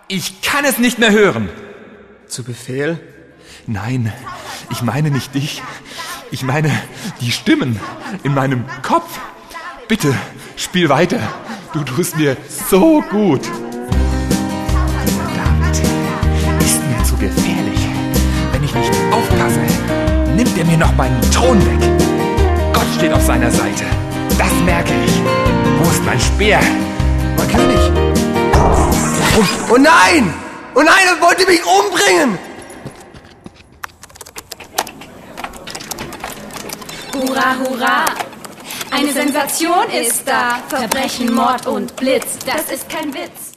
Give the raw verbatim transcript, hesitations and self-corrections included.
Ich kann es nicht mehr hören. Zu Befehl? Nein, ich meine nicht dich. Ich meine die Stimmen in meinem Kopf. Bitte, spiel weiter. Du tust mir so gut. Verdammt, ist mir zu gefährlich. Wenn ich nicht aufpasse, nimmt er mir noch meinen Thron weg. Gott steht auf seiner Seite. Das merke ich. Wo ist mein Speer? Mein König! Oh, oh nein! Oh nein, er wollte mich umbringen! Hurra, hurra! Eine Sensation ist da. Verbrechen, Mord und Blitz. Das ist kein Witz.